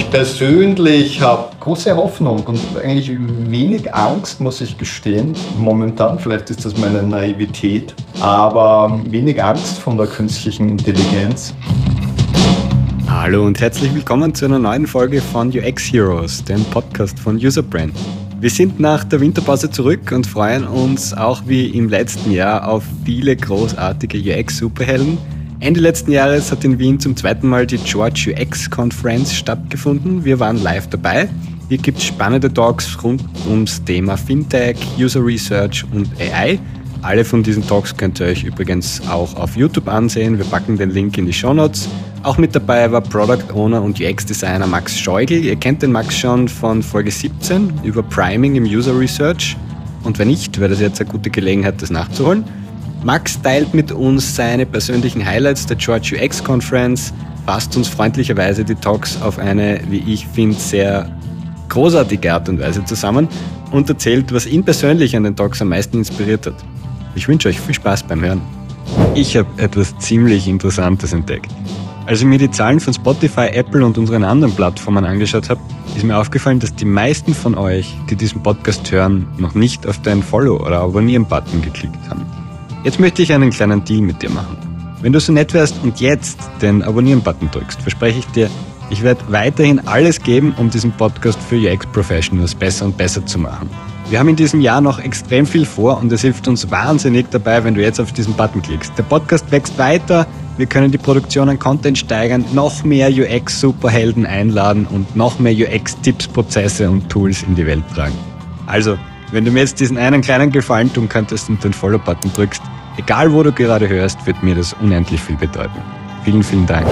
Ich persönlich habe große Hoffnung und eigentlich wenig Angst, muss ich gestehen. Momentan, vielleicht ist das meine Naivität, aber wenig Angst von der künstlichen Intelligenz. Hallo und herzlich willkommen zu einer neuen Folge von UX Heroes, dem Podcast von Userbrand. Wir sind nach der Winterpause zurück und freuen uns auch wie im letzten Jahr auf viele großartige UX-Superhelden. Ende letzten Jahres hat in Wien zum zweiten Mal die George UX Conference stattgefunden. Wir waren live dabei. Hier gibt es spannende Talks rund ums Thema Fintech, User Research und AI. Alle von diesen Talks könnt ihr euch übrigens auch auf YouTube ansehen. Wir packen den Link in die Shownotes. Auch mit dabei war Product Owner und UX-Designer Max Scheugel. Ihr kennt den Max schon von Folge 17 über Priming im User Research. Und wenn nicht, wäre das jetzt eine gute Gelegenheit, das nachzuholen. Max teilt mit uns seine persönlichen Highlights der George UX Conference, fasst uns freundlicherweise die Talks auf eine, wie ich finde, sehr großartige Art und Weise zusammen und erzählt, was ihn persönlich an den Talks am meisten inspiriert hat. Ich wünsche euch viel Spaß beim Hören. Ich habe etwas ziemlich Interessantes entdeckt. Als ich mir die Zahlen von Spotify, Apple und unseren anderen Plattformen angeschaut habe, ist mir aufgefallen, dass die meisten von euch, die diesen Podcast hören, noch nicht auf den Follow- oder Abonnieren-Button geklickt haben. Jetzt möchte ich einen kleinen Deal mit dir machen. Wenn du so nett wärst und jetzt den Abonnieren-Button drückst, verspreche ich dir, ich werde weiterhin alles geben, um diesen Podcast für UX-Professionals besser und besser zu machen. Wir haben in diesem Jahr noch extrem viel vor und es hilft uns wahnsinnig dabei, wenn du jetzt auf diesen Button klickst. Der Podcast wächst weiter, wir können die Produktion an Content steigern, noch mehr UX-Superhelden einladen und noch mehr UX-Tipps, Prozesse und Tools in die Welt tragen. Also, wenn du mir jetzt diesen einen kleinen Gefallen tun könntest und den Follow-Button drückst, egal wo du gerade hörst, wird mir das unendlich viel bedeuten. Vielen, vielen Dank.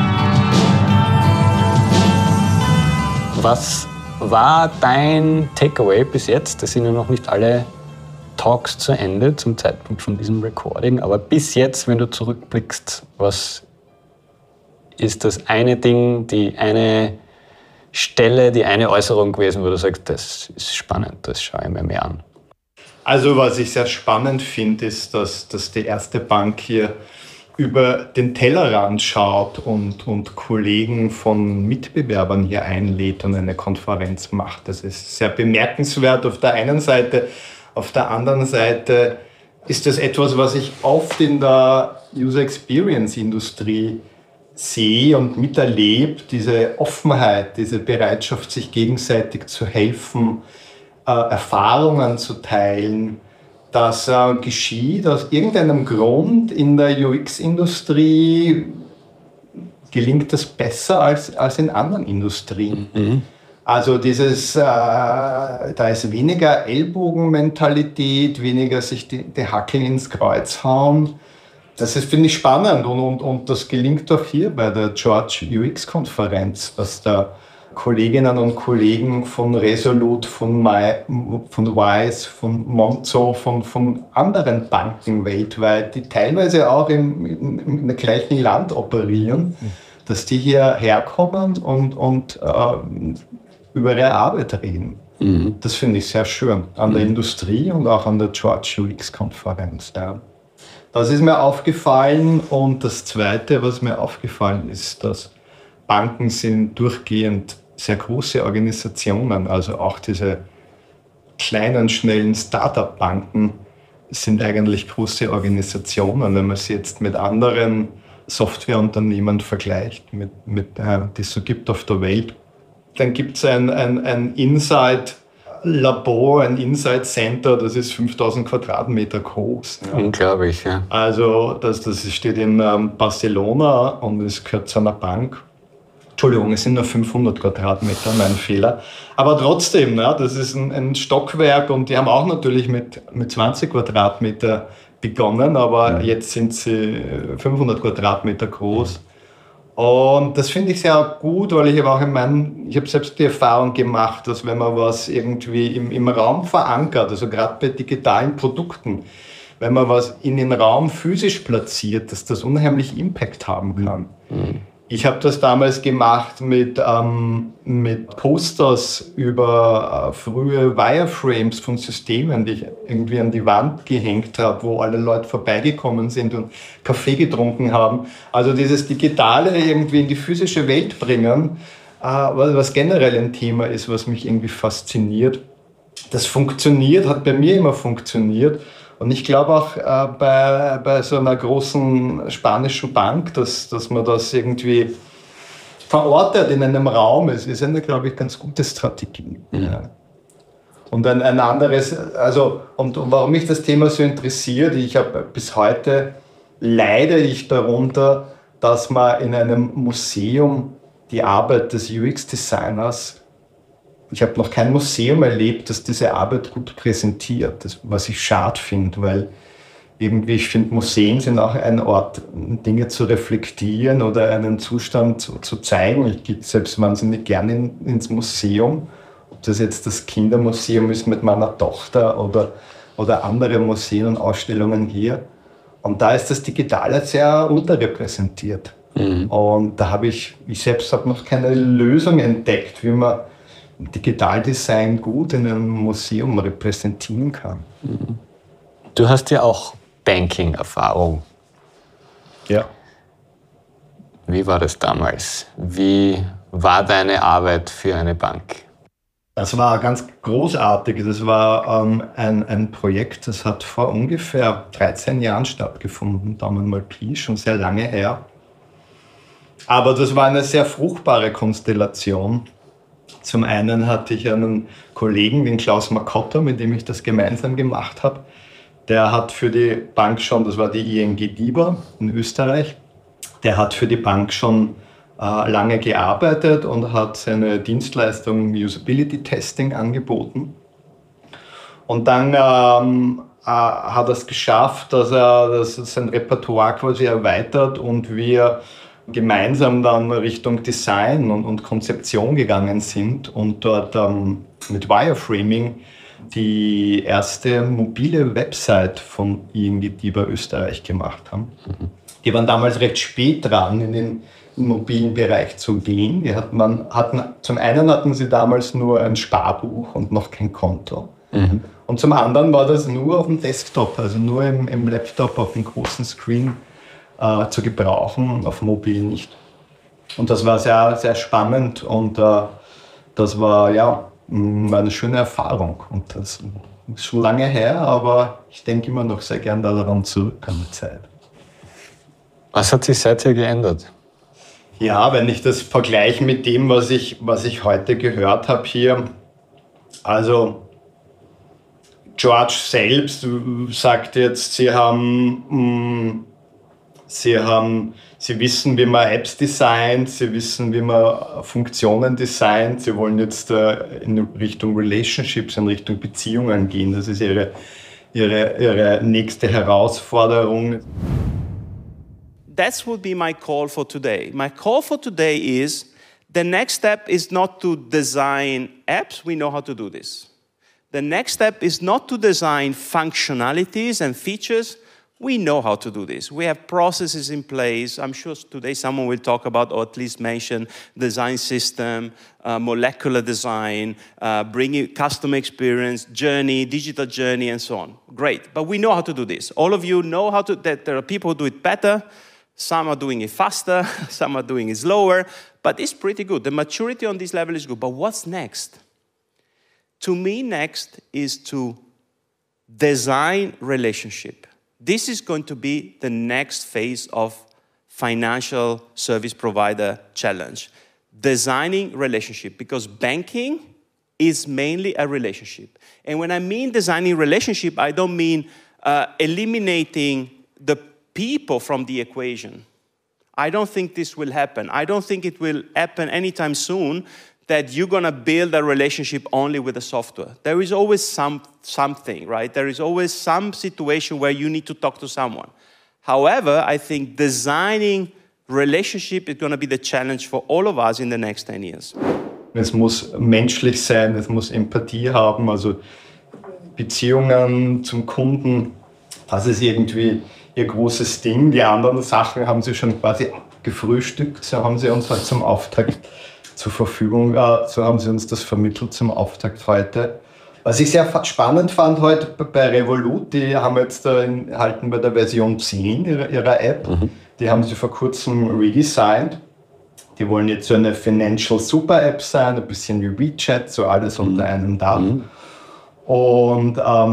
Was war dein Takeaway bis jetzt? Das sind ja noch nicht alle Talks zu Ende zum Zeitpunkt von diesem Recording, aber bis jetzt, wenn du zurückblickst, was ist das eine Ding, die eine Stelle, die eine Äußerung gewesen, wo du sagst, das ist spannend, das schaue ich mir mehr an? Also was ich sehr spannend finde, ist, dass die erste Bank hier über den Tellerrand schaut und Kollegen von Mitbewerbern hier einlädt und eine Konferenz macht. Das ist sehr bemerkenswert auf der einen Seite. Auf der anderen Seite ist das etwas, was ich oft in der User Experience Industrie sehe und miterlebe, diese Offenheit, diese Bereitschaft, sich gegenseitig zu helfen, Erfahrungen zu teilen. Das geschieht aus irgendeinem Grund in der UX-Industrie, gelingt das besser als in anderen Industrien. Mhm. Also da ist weniger Ellbogenmentalität, weniger sich die Hackeln ins Kreuz hauen. Das ist, finde ich, spannend und das gelingt auch hier bei der George UX-Konferenz, was da Kolleginnen und Kollegen von Resolute, von Wise, von Monzo, von anderen Banken weltweit, die teilweise auch im gleichen Land operieren, dass die hierher kommen und über ihre Arbeit reden. Mhm. Das finde ich sehr schön an der Industrie und auch an der George UX-Konferenz. Ja. Das ist mir aufgefallen und das Zweite, was mir aufgefallen ist, dass Banken sind durchgehend sehr große Organisationen, also auch diese kleinen, schnellen Start-up-Banken sind eigentlich große Organisationen, wenn man sie jetzt mit anderen Softwareunternehmen vergleicht, die es so gibt auf der Welt. Dann gibt es ein Insight-Labor, ein Insight-Center, das ist 5000 Quadratmeter groß. Ja. Unglaublich, ja. Also das steht in Barcelona und es gehört zu einer Bank. Entschuldigung, es sind nur 500 Quadratmeter, mein Fehler. Aber trotzdem, ja, das ist ein Stockwerk und die haben auch natürlich mit 20 Quadratmeter begonnen, aber jetzt sind sie 500 Quadratmeter groß. Und das finde ich sehr gut, weil ich habe selbst die Erfahrung gemacht, dass wenn man was irgendwie im Raum verankert, also gerade bei digitalen Produkten, wenn man was in den Raum physisch platziert, dass das unheimlich Impact haben kann. Mhm. Ich habe das damals gemacht mit Posters über frühe Wireframes von Systemen, die ich irgendwie an die Wand gehängt habe, wo alle Leute vorbeigekommen sind und Kaffee getrunken haben. Also dieses Digitale irgendwie in die physische Welt bringen, was generell ein Thema ist, was mich irgendwie fasziniert. Das funktioniert, hat bei mir immer funktioniert. Und ich glaube auch bei so einer großen spanischen Bank, dass man das irgendwie verortet in einem Raum ist eine, glaube ich, ganz gute Strategie. Mhm. Ja. Und ein anderes, also, und warum mich das Thema so interessiert, ich habe bis heute leide ich darunter, dass man in einem Museum die Arbeit des UX-Designers, ich habe noch kein Museum erlebt, das diese Arbeit gut präsentiert, was ich schade finde, weil irgendwie, ich finde, Museen sind auch ein Ort, Dinge zu reflektieren oder einen Zustand zu zeigen. Ich gehe selbst wahnsinnig gerne ins Museum, ob das jetzt das Kindermuseum ist mit meiner Tochter oder andere Museen und Ausstellungen hier. Und da ist das Digitale sehr unterrepräsentiert. Mhm. Und da habe ich selbst habe noch keine Lösung entdeckt, wie man Digitaldesign gut in einem Museum repräsentieren kann. Mhm. Du hast ja auch Banking-Erfahrung. Ja. Wie war das damals? Wie war deine Arbeit für eine Bank? Das war ganz großartig. Das war ein Projekt, das hat vor ungefähr 13 Jahren stattgefunden. Daumen mal Pi, schon sehr lange her. Aber das war eine sehr fruchtbare Konstellation. Zum einen hatte ich einen Kollegen, den Klaus Makotta, mit dem ich das gemeinsam gemacht habe. Der hat für die Bank schon, das war die ING DIBA in Österreich, der hat für die Bank schon lange gearbeitet und hat seine Dienstleistung Usability Testing angeboten. Und dann hat er es geschafft, dass er sein Repertoire quasi erweitert und wir gemeinsam dann Richtung Design und Konzeption gegangen sind und dort mit Wireframing die erste mobile Website von ING DIBA Österreich gemacht haben. Mhm. Die waren damals recht spät dran, in den mobilen Bereich zu gehen. Zum einen hatten sie damals nur ein Sparbuch und noch kein Konto. Mhm. Und zum anderen war das nur auf dem Desktop, also nur im Laptop auf dem großen Screen zu gebrauchen, auf mobil nicht. Und das war sehr, sehr spannend und das war eine schöne Erfahrung. Und das ist schon lange her, aber ich denke immer noch sehr gern daran zurück an die Zeit. Was hat sich seither geändert? Ja, wenn ich das vergleiche mit dem, was ich heute gehört habe hier, also George selbst sagt jetzt, Sie wissen, wie man Apps designt, Sie wissen, wie man Funktionen designt, Sie wollen jetzt in Richtung Relationships, in Richtung Beziehungen gehen. Das ist Ihre nächste Herausforderung. That would be my call for today. My call for today is, the next step is not to design apps, we know how to do this. The next step is not to design functionalities and features, we know how to do this. We have processes in place. I'm sure today someone will talk about, or at least mention, design system, molecular design, bringing customer experience, journey, digital journey, and so on. Great, but we know how to do this. All of you know that there are people who do it better. Some are doing it faster, some are doing it slower, but it's pretty good. The maturity on this level is good. But what's next? To me, next is to design relationship. This is going to be the next phase of financial service provider challenge. Designing relationship, because banking is mainly a relationship. And when I mean designing relationship, I don't mean eliminating the people from the equation. I don't think this will happen. I don't think it will happen anytime soon that you're going to build a relationship only with the software. There is always something, right? There is always some situation where you need to talk to someone. However, I think designing relationship is going to be the challenge for all of us in the next 10 years. Es muss menschlich sein, es muss Empathie haben, also Beziehungen zum Kunden, das ist irgendwie ihr großes Ding. Die anderen Sachen haben sie schon quasi abgefrühstückt. So haben sie uns halt zum Auftakt zur Verfügung, so haben sie uns das vermittelt zum Auftakt heute. Was ich sehr spannend fand heute bei Revolut, die haben jetzt halten bei der Version 10 ihrer App, die haben sie vor kurzem redesigned. Die wollen jetzt so eine Financial Super App sein, ein bisschen wie WeChat, so alles unter einem Dach. Und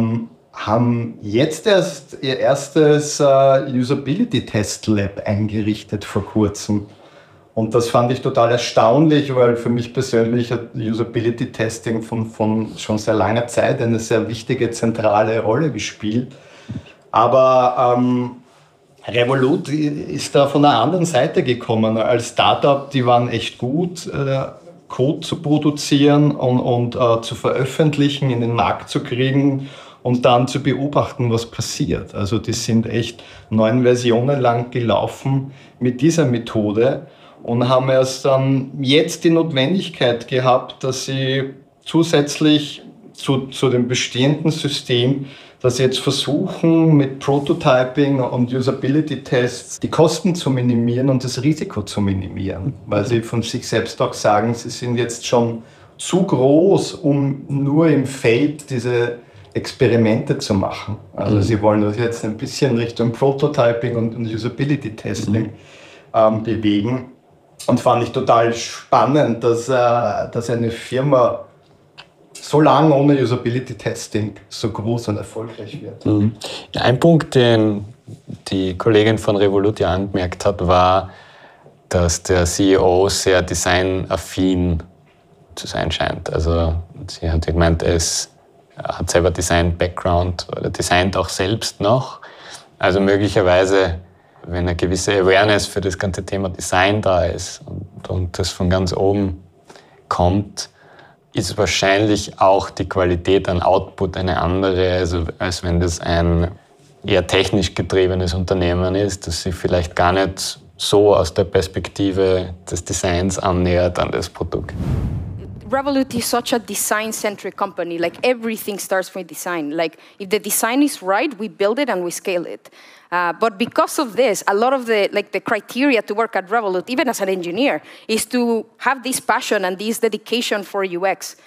haben jetzt erst ihr erstes Usability Test Lab eingerichtet vor kurzem. Und das fand ich total erstaunlich, weil für mich persönlich hat Usability Testing von schon sehr langer Zeit eine sehr wichtige, zentrale Rolle gespielt. Aber Revolut ist da von der anderen Seite gekommen. Als Startup, die waren echt gut, Code zu produzieren und zu veröffentlichen, in den Markt zu kriegen und dann zu beobachten, was passiert. Also die sind echt 9 Versionen lang gelaufen mit dieser Methode und haben erst dann jetzt die Notwendigkeit gehabt, dass sie zusätzlich zu dem bestehenden System, dass sie jetzt versuchen, mit Prototyping und Usability-Tests die Kosten zu minimieren und das Risiko zu minimieren. Weil sie von sich selbst auch sagen, sie sind jetzt schon zu groß, um nur im Feld diese Experimente zu machen. Also sie wollen das jetzt ein bisschen Richtung Prototyping und Usability-Testing bewegen. Und fand ich total spannend, dass eine Firma so lange ohne Usability-Testing so groß und erfolgreich wird. Ja, ein Punkt, den die Kollegin von Revolut ja angemerkt hat, war, dass der CEO sehr designaffin zu sein scheint. Also sie hat gemeint, er hat selber Design-Background oder designt auch selbst noch. Also möglicherweise, wenn eine gewisse Awareness für das ganze Thema Design da ist und das von ganz oben kommt, ist wahrscheinlich auch die Qualität an Output eine andere, also als wenn das ein eher technisch getriebenes Unternehmen ist, das sich vielleicht gar nicht so aus der Perspektive des Designs annähert an das Produkt. Revolut is such a design-centric company. Like everything starts with design. Like if the design is right, we build it and we scale it. But because of this, a lot of the criteria to work at Revolut, even as an engineer, is to have this passion and this dedication for UX.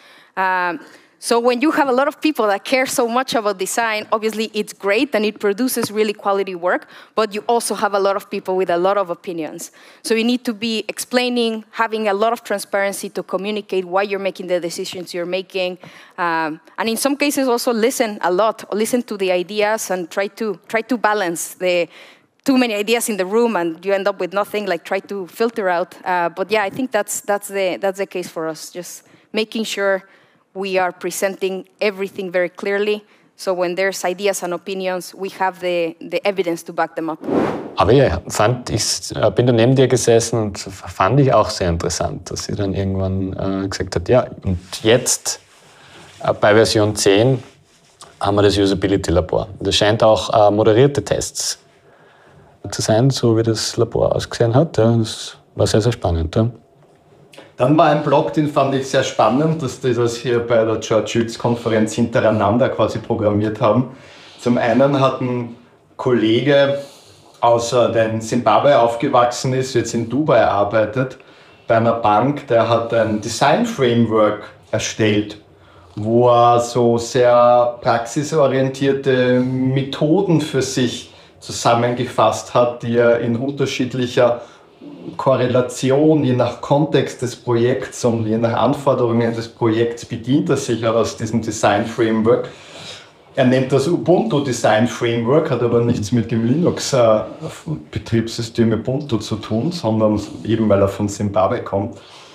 So when you have a lot of people that care so much about design, obviously it's great and it produces really quality work, but you also have a lot of people with a lot of opinions. So you need to be explaining, having a lot of transparency to communicate why you're making the decisions you're making. And in some cases also listen a lot, listen to the ideas and try to balance the too many ideas in the room and you end up with nothing, like try to filter out. But yeah, I think that's the case for us, just making sure we are presenting everything very clearly, so when there's ideas and opinions, we have the evidence to back them up. Aber ja, bin da neben dir gesessen und fand ich auch sehr interessant, dass sie dann irgendwann gesagt hat, ja, und jetzt bei Version 10 haben wir das Usability-Labor. Das scheint auch moderierte Tests zu sein, so wie das Labor ausgesehen hat. Ja, das war sehr, sehr spannend. Ja. Dann war ein Blog, den fand ich sehr spannend, dass die das hier bei der George-Hughes-Konferenz hintereinander quasi programmiert haben. Zum einen hat ein Kollege, der in Zimbabwe aufgewachsen ist, jetzt in Dubai arbeitet, bei einer Bank, der hat ein Design-Framework erstellt, wo er so sehr praxisorientierte Methoden für sich zusammengefasst hat, die er in unterschiedlicher Korrelation, je nach Kontext des Projekts und je nach Anforderungen des Projekts bedient er sich aus diesem Design-Framework. Er nennt das Ubuntu Design Framework, hat aber nichts mit dem Linux-Betriebssystem Ubuntu zu tun, sondern eben weil er von Zimbabwe kommt.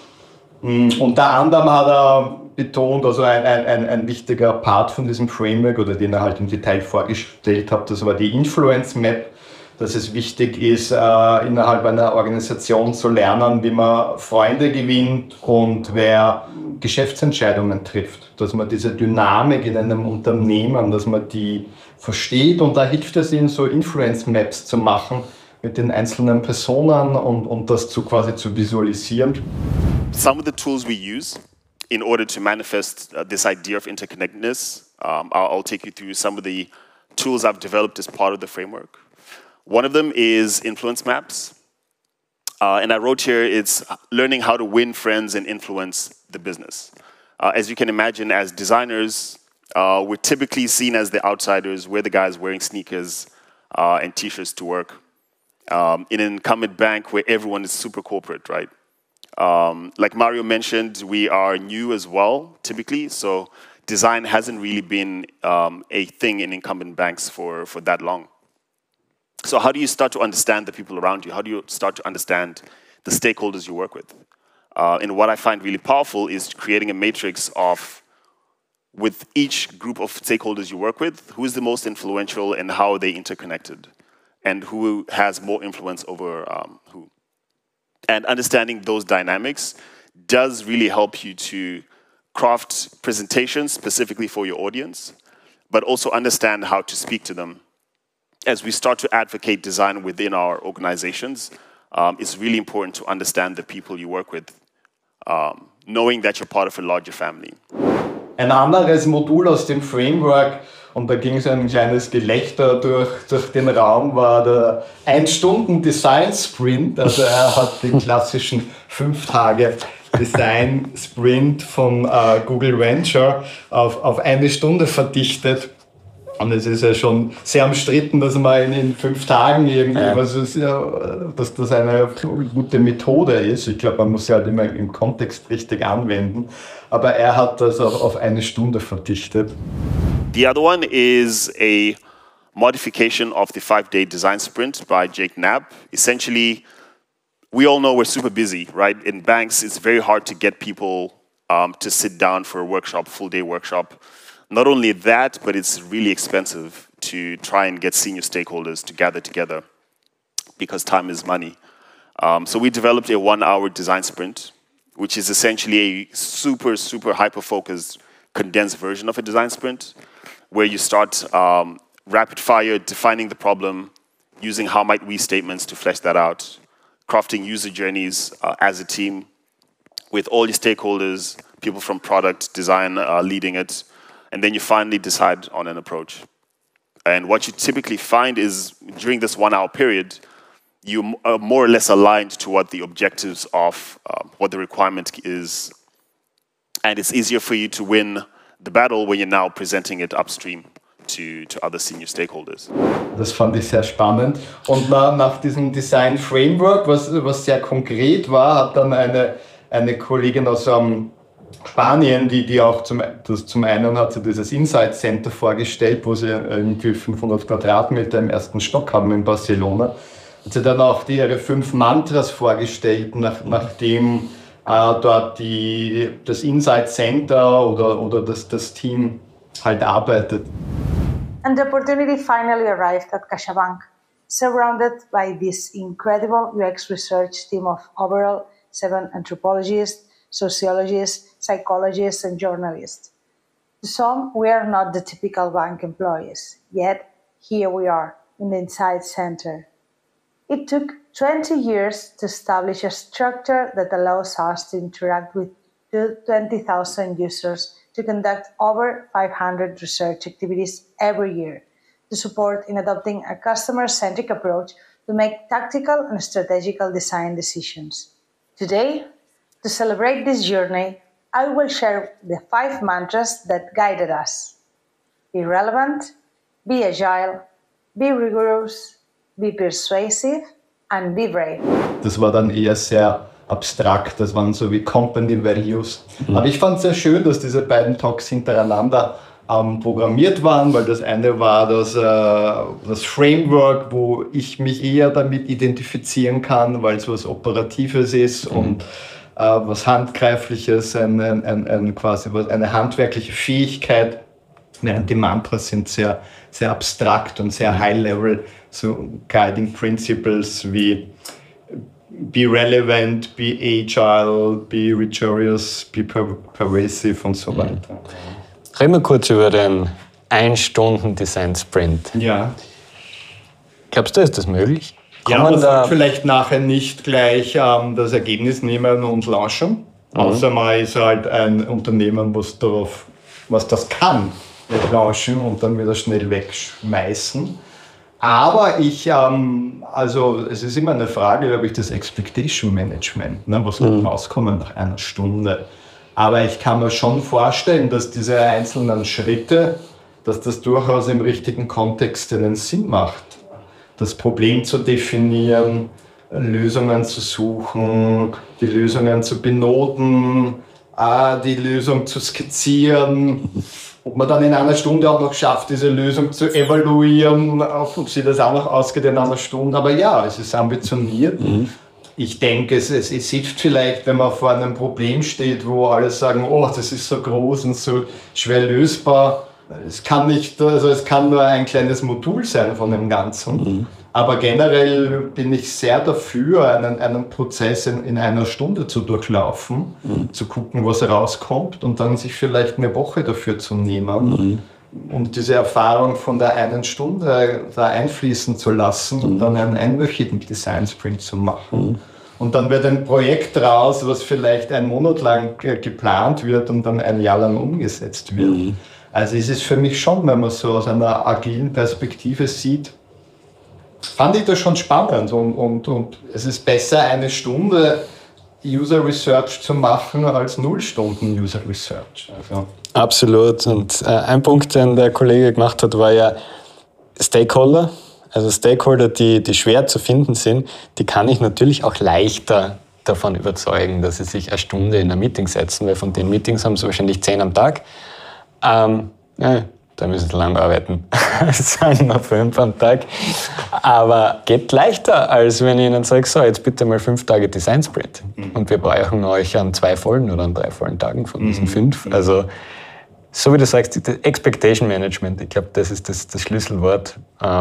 Unter anderem hat er betont, also ein wichtiger Part von diesem Framework, oder den er halt im Detail vorgestellt hat, das war die Influence Map, dass es wichtig ist, innerhalb einer Organisation zu lernen, wie man Freunde gewinnt und wer Geschäftsentscheidungen trifft. Dass man diese Dynamik in einem Unternehmen, dass man die versteht, und da hilft es ihnen, so Influence Maps zu machen mit den einzelnen Personen und das quasi zu visualisieren. Some of the tools we use in order to manifest this idea of interconnectedness, I'll take you through some of the tools I've developed as part of the framework. One of them is influence maps. And I wrote here, it's learning how to win friends and influence the business. As you can imagine, as designers, we're typically seen as the outsiders. We're the guys wearing sneakers and t-shirts to work. In an incumbent bank where everyone is super corporate, right? Like Mario mentioned, we are new as well, typically, so design hasn't really been a thing in incumbent banks for that long. So how do you start to understand the people around you? How do you start to understand the stakeholders you work with? And what I find really powerful is creating a matrix of, with each group of stakeholders you work with, who is the most influential and how are they interconnected, and who has more influence over who. And understanding those dynamics does really help you to craft presentations specifically for your audience, but also understand how to speak to them. As we start to advocate design within our organizations, it's really important to understand the people you work with, knowing that you're part of a larger family. Ein anderes Modul aus dem Framework, und da ging so ein kleines Gelächter durch den Raum, war der 1-Stunden-Design-Sprint. Also er hat den klassischen 5-Tage-Design-Sprint von Google Venture auf 1 Stunde verdichtet. Und es ist ja schon sehr umstritten, dass man in 5 Tagen dass das eine gute Methode ist. Ich glaube, man muss sie halt immer im Kontext richtig anwenden. Aber er hat das auch auf 1 Stunde verdichtet. The other one is a modification of the 5-day design sprint by Jake Knapp. Essentially, we all know we're super busy, right? In banks, it's very hard to get people to sit down for a workshop, full-day workshop. Not only that, but it's really expensive to try and get senior stakeholders to gather together because time is money. So we developed a 1-hour design sprint, which is essentially a super, super hyper-focused, condensed version of a design sprint, where you start rapid fire defining the problem, using how might we statements to flesh that out, crafting user journeys as a team with all your stakeholders, people from product, design leading it, and then you finally decide on an approach. And what you typically find is, during this 1-hour period, you are more or less aligned to what the objectives of what the requirement is. And it's easier for you to win the battle when you're now presenting it upstream to other senior stakeholders. Das fand ich sehr spannend. Und nach diesem Design Framework, was sehr konkret war, hat dann eine Kollegin aus Spanien, die auch zum einen hat sie dieses Insight Center vorgestellt, wo sie irgendwie 500 Quadratmeter im 1. Stock haben in Barcelona. Hat sie dann auch ihre 5 Mantras vorgestellt, nachdem dort das Insight Center oder das Team halt arbeitet. And the opportunity finally arrived at CaixaBank, surrounded by this incredible UX research team of overall 7 anthropologists, sociologists, psychologists, and journalists. To some, we are not the typical bank employees, yet here we are in the Insight Center. It took 20 years to establish a structure that allows us to interact with 20,000 users, to conduct over 500 research activities every year, to support in adopting a customer-centric approach to make tactical and strategical design decisions. Today, to celebrate this journey, I will share the 5 mantras that guided us. Be relevant, be agile, be rigorous, be persuasive, and be brave. Das war dann eher sehr abstrakt, das waren so wie Company Values. Aber ich fand es sehr schön, dass diese beiden Talks hintereinander programmiert waren, weil das eine war das Framework, wo ich mich eher damit identifizieren kann, weil es was Operatives ist und was Handgreifliches, quasi eine handwerkliche Fähigkeit, während die Mantras sind sehr, sehr abstrakt und sehr high-level, so Guiding Principles wie be relevant, be agile, be rigorous, be pervasive und so weiter. Reden wir kurz über den 1-Stunden-Design-Sprint. Ja. Glaubst du, ist das möglich? Ja, man sollte vielleicht nachher nicht gleich das Ergebnis nehmen und launchen, außer man ist halt ein Unternehmen, was das kann, nicht launchen und dann wieder schnell wegschmeißen. Aber also es ist immer eine Frage, glaube ich, des Expectation Management, ne, was wird rauskommen nach 1 Stunde. Aber ich kann mir schon vorstellen, dass diese einzelnen Schritte, dass das durchaus im richtigen Kontext einen Sinn macht. Das Problem zu definieren, Lösungen zu suchen, die Lösungen zu benoten, die Lösung zu skizzieren. Ob man dann in einer Stunde auch noch schafft, diese Lösung zu evaluieren, ob sie das auch noch ausgeht in einer Stunde. Aber ja, es ist ambitioniert. Ich denke, es hilft vielleicht, wenn man vor einem Problem steht, wo alle sagen, oh, das ist so groß und so schwer lösbar. Es kann nur ein kleines Modul sein von dem Ganzen. Aber generell bin ich sehr dafür, einen Prozess in einer Stunde zu durchlaufen, zu gucken, was rauskommt und dann sich vielleicht eine Woche dafür zu nehmen und diese Erfahrung von der einen Stunde da einfließen zu lassen und dann einen einwöchigen Design Sprint zu machen. Und dann wird ein Projekt raus, was vielleicht einen Monat lang geplant wird und dann ein Jahr lang umgesetzt wird. Also es ist für mich schon, wenn man so aus einer agilen Perspektive sieht, fand ich das schon spannend und es ist besser, eine Stunde User Research zu machen als 0 Stunden User Research. Also. Absolut. Und ein Punkt, den der Kollege gemacht hat, war ja Stakeholder. Also Stakeholder, die schwer zu finden sind, die kann ich natürlich auch leichter davon überzeugen, dass sie sich eine Stunde in ein Meeting setzen, weil von den Meetings haben sie wahrscheinlich 10 am Tag. Da müssen sie lang arbeiten. Es sind nur 5 am Tag. Aber geht leichter, als wenn ich ihnen sage, so, jetzt bitte mal 5 Tage Design Sprint. Und wir brauchen euch an 2 vollen oder an 3 vollen Tagen von diesen 5. Also, so wie du sagst, Expectation Management, ich glaube, das ist das Schlüsselwort.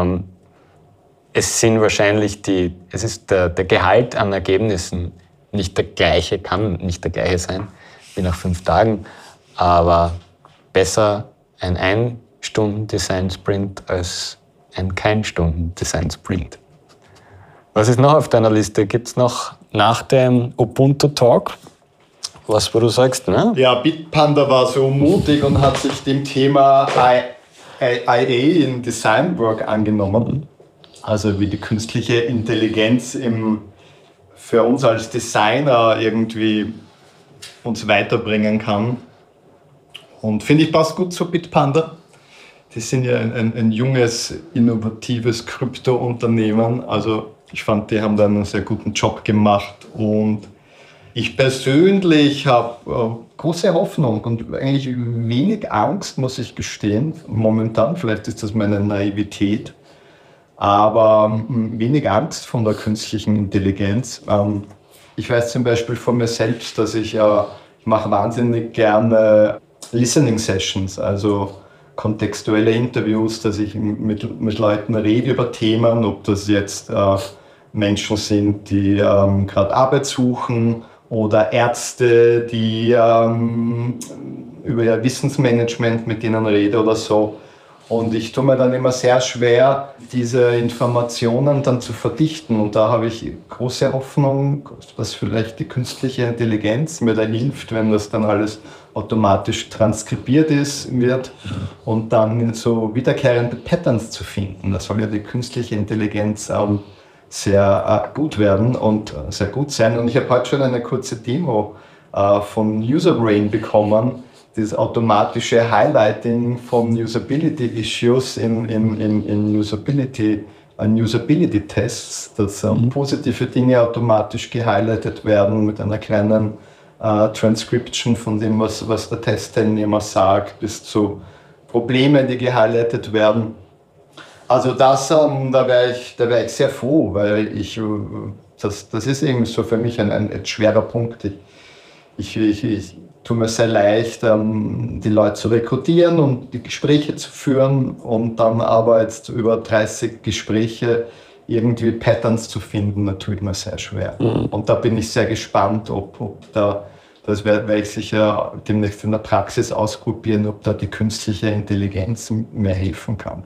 Es sind wahrscheinlich es ist der Gehalt an Ergebnissen nicht der gleiche, kann nicht der gleiche sein wie nach 5 Tagen, aber besser ein 1-Stunden-Design-Sprint als ein Kein-Stunden-Design-Sprint. Was ist noch auf deiner Liste? Gibt es noch nach dem Ubuntu-Talk was, wo du sagst, ne? Ja, Bitpanda war so mutig und hat sich dem Thema IA in Design Work angenommen. Also wie die künstliche Intelligenz für uns als Designer irgendwie uns weiterbringen kann. Und finde ich, passt gut zu Bitpanda. Die sind ja ein junges, innovatives Krypto-Unternehmen. Also ich fand, die haben da einen sehr guten Job gemacht. Und ich persönlich habe große Hoffnung und eigentlich wenig Angst, muss ich gestehen. Momentan, vielleicht ist das meine Naivität, aber wenig Angst von der künstlichen Intelligenz. Ich weiß zum Beispiel von mir selbst, dass ich mache wahnsinnig gerne Listening Sessions, also kontextuelle Interviews, dass ich mit Leuten rede über Themen, ob das jetzt Menschen sind, die gerade Arbeit suchen oder Ärzte, die über ihr Wissensmanagement mit denen rede oder so. Und ich tue mir dann immer sehr schwer, diese Informationen dann zu verdichten. Und da habe ich große Hoffnung, dass vielleicht die künstliche Intelligenz mir da hilft, wenn das dann alles automatisch transkribiert wird und dann so wiederkehrende Patterns zu finden. Das soll ja die künstliche Intelligenz sehr gut werden und sehr gut sein. Und ich habe heute schon eine kurze Demo von Userbrain bekommen, das automatische Highlighting von Usability-Issues in Usability-Tests, dass positive Dinge automatisch gehighlightet werden mit einer kleinen Transcription von dem, was der Testteilnehmer sagt, bis zu Problemen, die gehighlightet werden. Also da wäre ich sehr froh, weil das ist irgendwie so für mich ein schwerer Punkt. Ich tue mir sehr leicht, die Leute zu rekrutieren und die Gespräche zu führen und dann aber jetzt über 30 Gespräche irgendwie Patterns zu finden, das tut mir sehr schwer. Und da bin ich sehr gespannt, das werde ich sicher demnächst in der Praxis ausprobieren, ob da die künstliche Intelligenz mir helfen kann.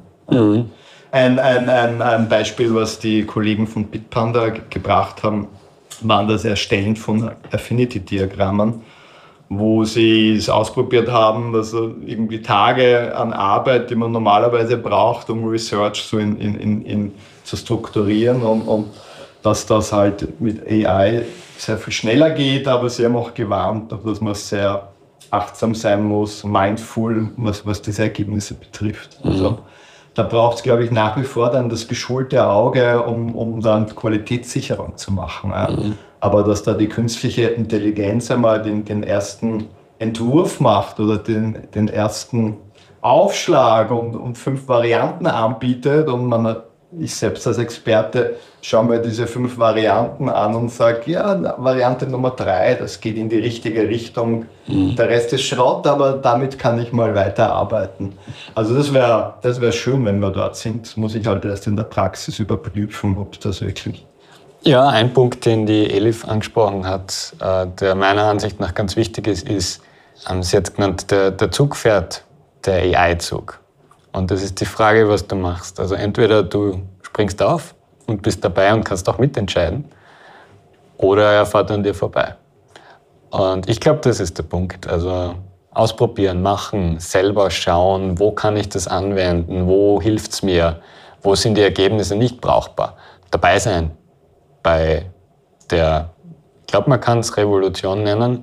Ein Beispiel, was die Kollegen von Bitpanda gebracht haben, waren das Erstellen von Affinity-Diagrammen, wo sie es ausprobiert haben, dass irgendwie Tage an Arbeit, die man normalerweise braucht, um Research so zu strukturieren und dass das halt mit AI sehr viel schneller geht, aber sie haben auch gewarnt, dass man sehr achtsam sein muss, mindful, was diese Ergebnisse betrifft. Also, Da braucht es, glaube ich, nach wie vor dann das geschulte Auge, um dann Qualitätssicherung zu machen. Ja. Aber dass da die künstliche Intelligenz einmal den ersten Entwurf macht oder den ersten Aufschlag und 5 Varianten anbietet und ich selbst als Experte schaue mir diese 5 Varianten an und sage, ja, Variante Nummer 3, das geht in die richtige Richtung. Der Rest ist Schrott, aber damit kann ich mal weiterarbeiten. Also das wär schön, wenn wir dort sind. Das muss ich halt erst in der Praxis überprüfen, ob das wirklich... Ja, ein Punkt, den die Elif angesprochen hat, der meiner Ansicht nach ganz wichtig ist, sie hat genannt, der Zug fährt, der AI-Zug. Und das ist die Frage, was du machst. Also entweder du springst auf und bist dabei und kannst auch mitentscheiden, oder er fährt an dir vorbei. Und ich glaube, das ist der Punkt. Also ausprobieren, machen, selber schauen, wo kann ich das anwenden, wo hilft es mir, wo sind die Ergebnisse nicht brauchbar. Dabei sein bei der, ich glaube, man kann es Revolution nennen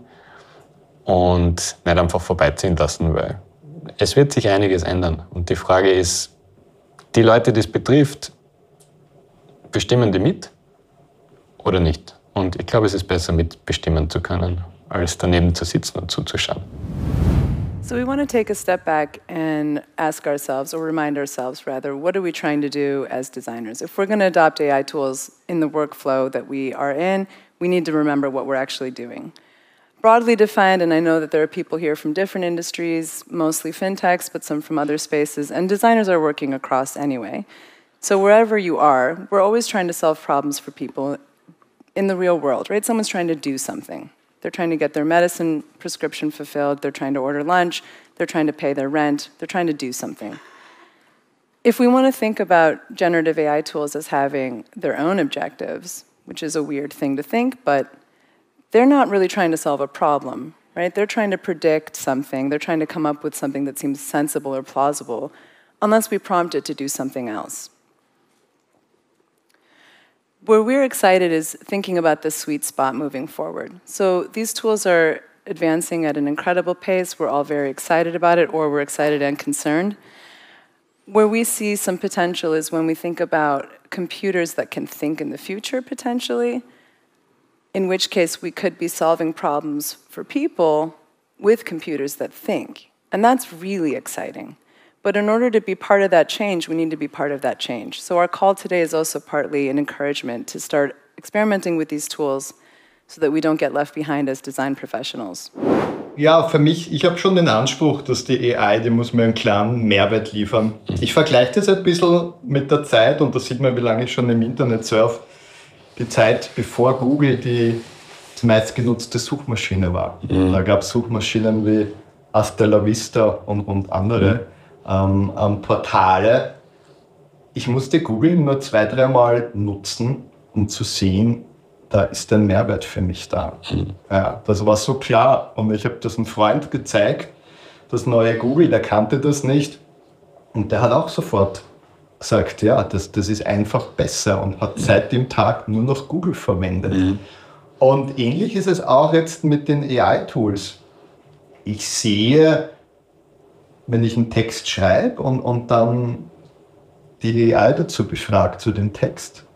und nicht einfach vorbeiziehen lassen, weil es wird sich einiges ändern. Und die Frage ist, die Leute, die es betrifft, bestimmen die mit oder nicht? Und ich glaube, es ist besser, mitbestimmen zu können, als daneben zu sitzen und zuzuschauen. So we want to take a step back and ask ourselves, or remind ourselves rather, what are we trying to do as designers? If we're going to adopt AI tools in the workflow that we are in, we need to remember what we're actually doing. Broadly defined, and I know that there are people here from different industries, mostly fintechs, but some from other spaces, and designers are working across anyway. So wherever you are, we're always trying to solve problems for people in the real world, right? Someone's trying to do something. They're trying to get their medicine prescription fulfilled, they're trying to order lunch, they're trying to pay their rent, they're trying to do something. If we want to think about generative AI tools as having their own objectives, which is a weird thing to think, but they're not really trying to solve a problem, right? They're trying to predict something. They're trying to come up with something that seems sensible or plausible, unless we prompt it to do something else. Where we're excited is thinking about the sweet spot moving forward. So these tools are advancing at an incredible pace. We're all very excited about it, or we're excited and concerned. Where we see some potential is when we think about computers that can think in the future, potentially, in which case we could be solving problems for people with computers that think. And that's really exciting. But in order to be part of that change, we need to be part of that change. So our call today is also partly an encouragement to start experimenting with these tools so that we don't get left behind as design professionals. Ja, für mich, ich habe schon den Anspruch, dass die AI, die muss mir einen klaren Mehrwert liefern. Ich vergleiche das ein bisschen mit der Zeit, und da sieht man, wie lange ich schon im Internet surfe, die Zeit, bevor Google die meistgenutzte Suchmaschine war. Da gab es Suchmaschinen wie Hasta la Vista und andere Portale. Ich musste Google nur 2-3 Mal nutzen, um zu sehen, da ist ein Mehrwert für mich da. Ja, das war so klar. Und ich habe das einem Freund gezeigt, das neue Google, der kannte das nicht. Und der hat auch sofort gesagt, ja, das ist einfach besser, und hat seit dem Tag nur noch Google verwendet. Und ähnlich ist es auch jetzt mit den AI-Tools. Ich sehe, wenn ich einen Text schreibe und dann die AI dazu befragt, zu dem Text,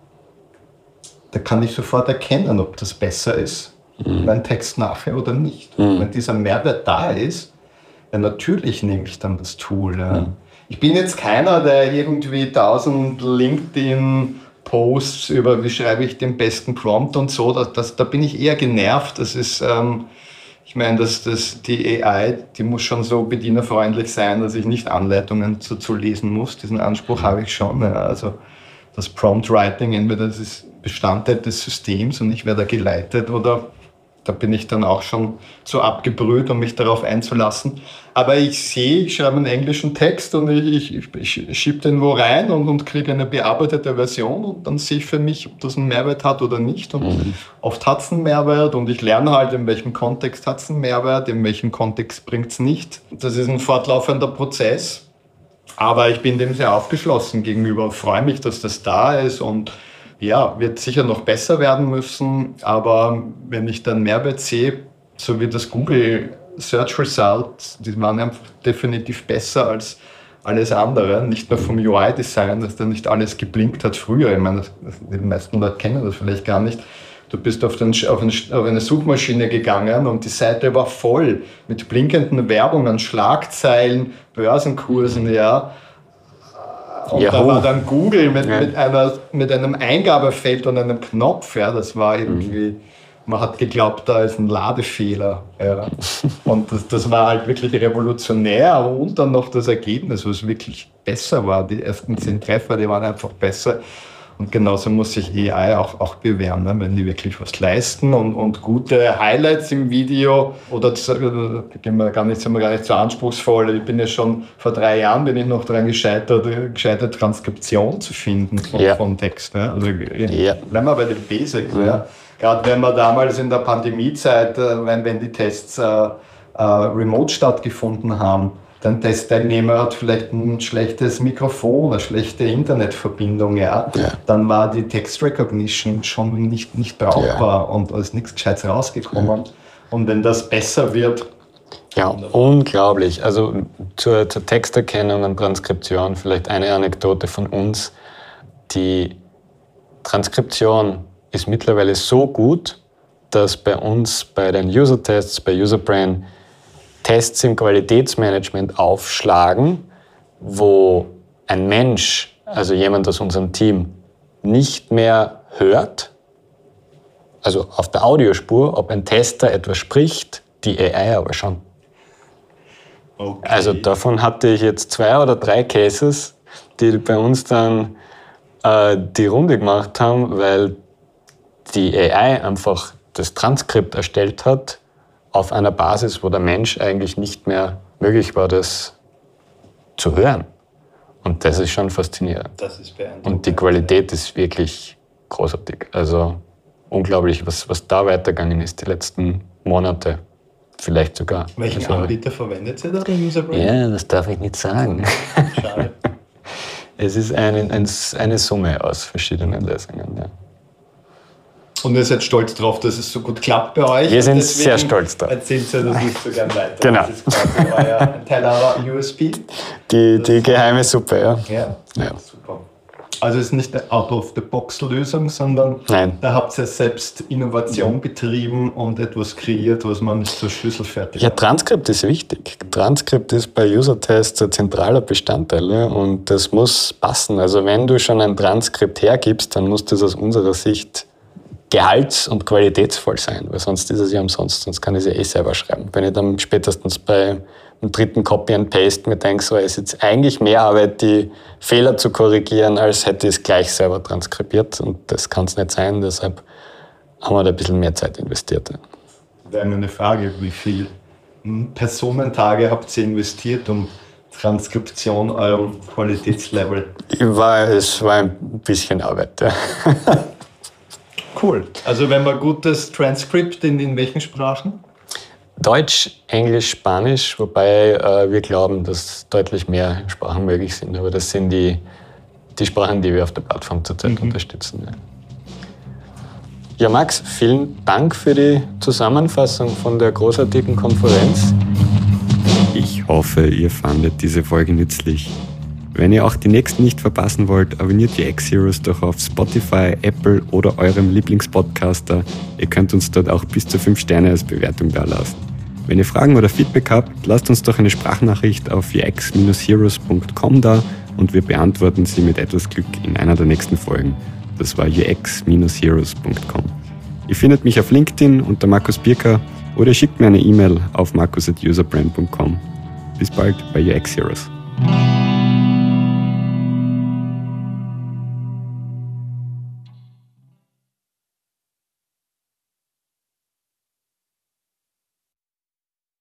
da kann ich sofort erkennen, ob das besser ist, mein Text nachher oder nicht. Wenn dieser Mehrwert da ist, ja, natürlich nehme ich dann das Tool. Ja. Ich bin jetzt keiner, der irgendwie 1000 LinkedIn-Posts über, wie schreibe ich den besten Prompt und so, da bin ich eher genervt. Das ist, ich meine, die AI, die muss schon so bedienerfreundlich sein, dass ich nicht Anleitungen zu lesen muss. Diesen Anspruch habe ich schon. Ja. Also das Prompt-Writing, entweder das ist Bestandteil des Systems und ich werde geleitet, oder da bin ich dann auch schon zu abgebrüht, um mich darauf einzulassen. Aber ich schreibe einen englischen Text und ich schiebe den wo rein und kriege eine bearbeitete Version, und dann sehe ich für mich, ob das einen Mehrwert hat oder nicht. Und oft hat es einen Mehrwert, und ich lerne halt, in welchem Kontext hat es einen Mehrwert, in welchem Kontext bringt es nicht. Das ist ein fortlaufender Prozess, aber ich bin dem sehr aufgeschlossen gegenüber und freue mich, dass das da ist, und ja, wird sicher noch besser werden müssen, aber wenn ich dann Mehrwert sehe, so wie das Google Search Results, die waren einfach definitiv besser als alles andere, nicht nur vom UI-Design, dass da nicht alles geblinkt hat früher. Ich meine, die meisten Leute kennen das vielleicht gar nicht. Du bist auf eine Suchmaschine gegangen und die Seite war voll mit blinkenden Werbungen, Schlagzeilen, Börsenkursen, ja. Und da war dann Google mit einem Eingabefeld und einem Knopf, ja, das war irgendwie, man hat geglaubt, da ist ein Ladefehler. Ja. Und das war halt wirklich revolutionär und dann noch das Ergebnis, was wirklich besser war. Die ersten 10 Treffer, die waren einfach besser. Und genauso muss sich AI auch bewähren, ne? Wenn die wirklich was leisten und gute Highlights im Video oder sind wir gar nicht so anspruchsvoll. Ich bin ja schon vor 3 Jahren noch daran gescheite Transkription zu finden von Text. Ne? Also bleiben wir bei den Basics. Ja. Gerade wenn wir damals in der Pandemiezeit, wenn die Tests remote stattgefunden haben, dein Testteilnehmer hat vielleicht ein schlechtes Mikrofon, eine schlechte Internetverbindung, dann war die Text Recognition schon nicht brauchbar und da ist nichts Gescheites rausgekommen. Und wenn das besser wird... Ja, unglaublich. Also zur Texterkennung und Transkription vielleicht eine Anekdote von uns. Die Transkription ist mittlerweile so gut, dass bei uns bei den User-Tests, bei UserBrain, Tests im Qualitätsmanagement aufschlagen, wo ein Mensch, also jemand aus unserem Team, nicht mehr hört, also auf der Audiospur, ob ein Tester etwas spricht, die AI aber schon. Okay. Also davon hatte ich jetzt 2 oder 3 Cases, die bei uns dann die Runde gemacht haben, weil die AI einfach das Transkript erstellt hat, auf einer Basis, wo der Mensch eigentlich nicht mehr möglich war, das zu hören. Und das ist schon faszinierend. Das ist beeindruckend. Und die Qualität ist wirklich großartig. Also unglaublich, was da weitergegangen ist die letzten Monate. Vielleicht sogar. Welchen Anbieter verwendet ihr da, den UserBrain? Ja, das darf ich nicht sagen. Schade. Es ist eine Summe aus verschiedenen Lösungen, ja. Und ihr seid stolz drauf, dass es so gut klappt bei euch? Wir sind sehr stolz drauf. Erzählt ihr das nicht so gern weiter. Genau. Das ist quasi euer Teil eurer USP. Die geheime Suppe, ja. Ja, super. Also es ist nicht eine Out-of-the-Box-Lösung, sondern da habt ihr selbst Innovation betrieben und etwas kreiert, was man nicht so schlüsselfertig hat. Ja, Transkript ist wichtig. Transkript ist bei User-Tests ein zentraler Bestandteil, ja, und das muss passen. Also wenn du schon ein Transkript hergibst, dann muss das aus unserer Sicht gehalts- und qualitätsvoll sein, weil sonst ist es ja umsonst, sonst kann ich es ja selber schreiben. Wenn ich dann spätestens bei dem 3. Copy and Paste mir denke, so, es ist jetzt eigentlich mehr Arbeit, die Fehler zu korrigieren, als hätte ich es gleich selber transkribiert, und das kann es nicht sein, deshalb haben wir da ein bisschen mehr Zeit investiert. Wäre mir eine Frage, wie viel Personentage habt ihr investiert, um Transkription eurem Qualitätslevel? Es war ein bisschen Arbeit, ja. Cool. Also wenn man gutes Transkript in welchen Sprachen? Deutsch, Englisch, Spanisch, wobei wir glauben, dass deutlich mehr Sprachen möglich sind. Aber das sind die Sprachen, die wir auf der Plattform zurzeit unterstützen. Ja, Max, vielen Dank für die Zusammenfassung von der großartigen Konferenz. Ich hoffe, ihr fandet diese Folge nützlich. Wenn ihr auch die nächsten nicht verpassen wollt, abonniert UX Heroes doch auf Spotify, Apple oder eurem Lieblingspodcaster. Ihr könnt uns dort auch bis zu 5 Sterne als Bewertung dalassen. Wenn ihr Fragen oder Feedback habt, lasst uns doch eine Sprachnachricht auf ux-heroes.com da und wir beantworten sie mit etwas Glück in einer der nächsten Folgen. Das war ux-heroes.com. Ihr findet mich auf LinkedIn unter Markus Birker oder schickt mir eine E-Mail auf markus@userbrand.com. Bis bald bei UX Heroes.